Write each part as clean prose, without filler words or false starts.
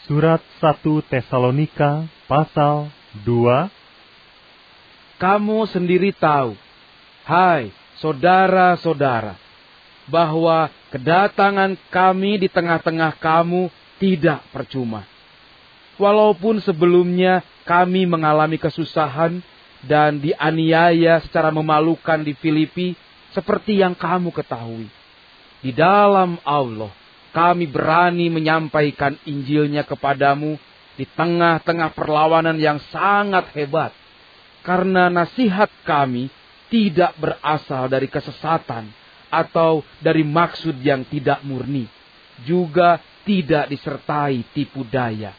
Surat 1 Tesalonika pasal 2. Kamu sendiri tahu, hai saudara-saudara, bahwa kedatangan kami di tengah-tengah kamu tidak percuma. Walaupun sebelumnya kami mengalami kesusahan dan dianiaya secara memalukan di Filipi, seperti yang kamu ketahui. Di dalam Allah, kami berani menyampaikan Injilnya kepadamu di tengah-tengah perlawanan yang sangat hebat. Karena nasihat kami tidak berasal dari kesesatan atau dari maksud yang tidak murni. Juga tidak disertai tipu daya.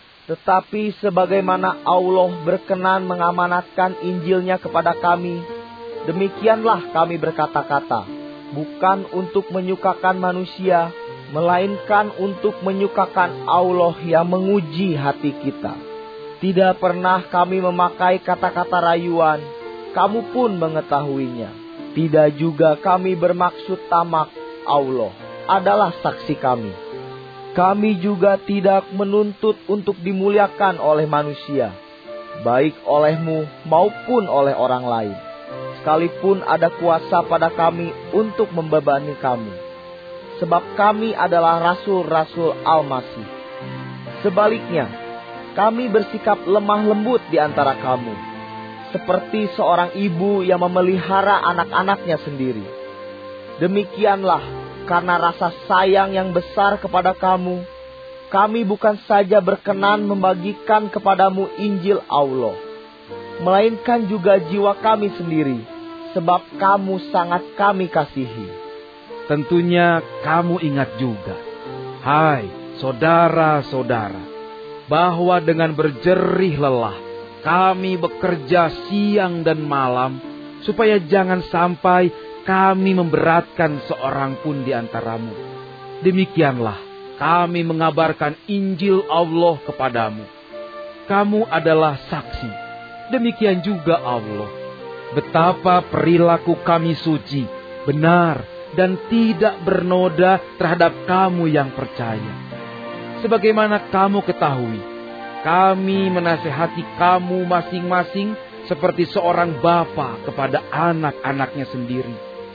Tetapi sebagaimana Allah berkenan mengamanatkan Injilnya kepada kami, demikianlah kami berkata-kata, bukan untuk menyukakan manusia, melainkan untuk menyukakan Allah yang menguji hati kita. Tidak pernah kami memakai kata-kata rayuan, kamu pun mengetahuinya. Tidak juga kami bermaksud tamak, Allah adalah saksi kami. Kami juga tidak menuntut untuk dimuliakan oleh manusia, baik olehmu maupun oleh orang lain. Sekalipun ada kuasa pada kami untuk membebani kamu. Sebab kami adalah rasul-rasul Al-Masih. Sebaliknya, kami bersikap lemah lembut di antara kamu, seperti seorang ibu yang memelihara anak-anaknya sendiri. Demikianlah, karena rasa sayang yang besar kepada kamu, kami bukan saja berkenan membagikan kepadamu Injil Allah, melainkan juga jiwa kami sendiri, sebab kamu sangat kami kasihi. Tentunya kamu ingat juga, hai saudara-saudara, bahwa dengan berjerih lelah kami bekerja siang dan malam, supaya jangan sampai kami memberatkan seorang pun di antaramu. Demikianlah kami mengabarkan Injil Allah kepadamu. Kamu adalah saksi, demikian juga Allah, betapa perilaku kami suci, benar, dan tidak bernoda terhadap kamu yang percaya. Sebagaimana kamu ketahui, kami menasihati kamu masing-masing seperti seorang bapa kepada anak-anaknya sendiri.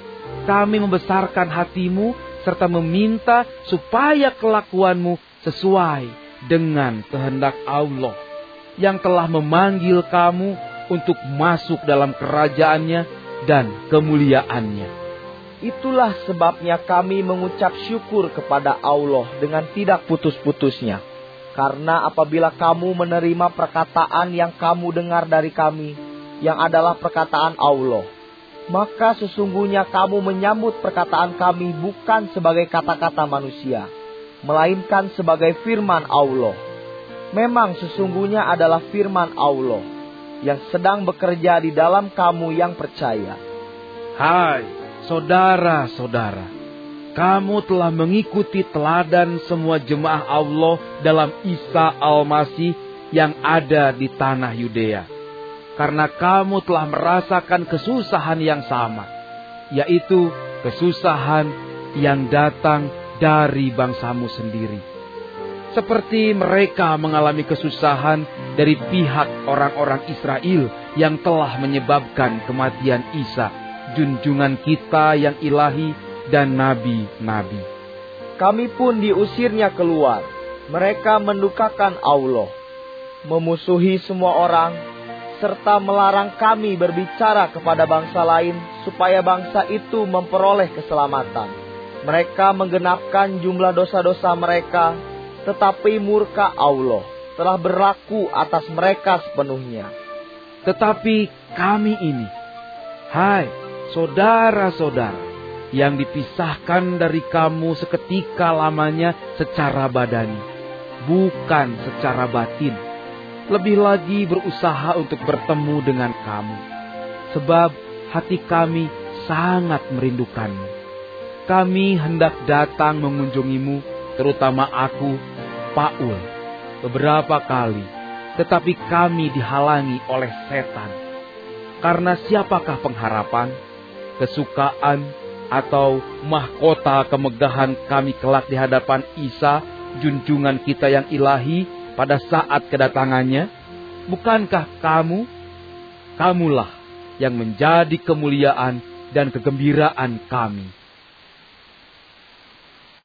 Kami membesarkan hatimu serta meminta supaya kelakuanmu sesuai dengan kehendak Allah yang telah memanggil kamu untuk masuk dalam kerajaannya dan kemuliaannya. Itulah sebabnya kami mengucap syukur kepada Allah dengan tidak putus-putusnya. Karena apabila kamu menerima perkataan yang kamu dengar dari kami, yang adalah perkataan Allah, maka sesungguhnya kamu menyambut perkataan kami bukan sebagai kata-kata manusia, melainkan sebagai firman Allah. Memang sesungguhnya adalah firman Allah yang sedang bekerja di dalam kamu yang percaya. Hai saudara-saudara, kamu telah mengikuti teladan semua jemaah Allah dalam Isa Al-Masih yang ada di tanah Yudea. Karena kamu telah merasakan kesusahan yang sama, yaitu kesusahan yang datang dari bangsamu sendiri. Seperti mereka mengalami kesusahan dari pihak orang-orang Israel yang telah menyebabkan kematian Isa, junjungan kita yang ilahi dan nabi-nabi. Kami pun diusirnya keluar. Mereka mendukakan Allah, memusuhi semua orang, serta melarang kami berbicara kepada bangsa lain supaya bangsa itu memperoleh keselamatan. Mereka menggenapkan jumlah dosa-dosa mereka, tetapi murka Allah telah berlaku atas mereka sepenuhnya. Tetapi kami ini, hai saudara-saudara, yang dipisahkan dari kamu seketika lamanya secara badani, bukan secara batin, lebih lagi berusaha untuk bertemu dengan kamu, sebab hati kami sangat merindukanmu. Kami hendak datang mengunjungimu, terutama aku, Paul, beberapa kali, tetapi kami dihalangi oleh setan. Karena siapakah pengharapan, kesukaan, atau mahkota kemegahan kami kelak di hadapan Isa junjungan kita yang ilahi pada saat kedatangannya? Bukankah kamulah yang menjadi kemuliaan dan kegembiraan kami?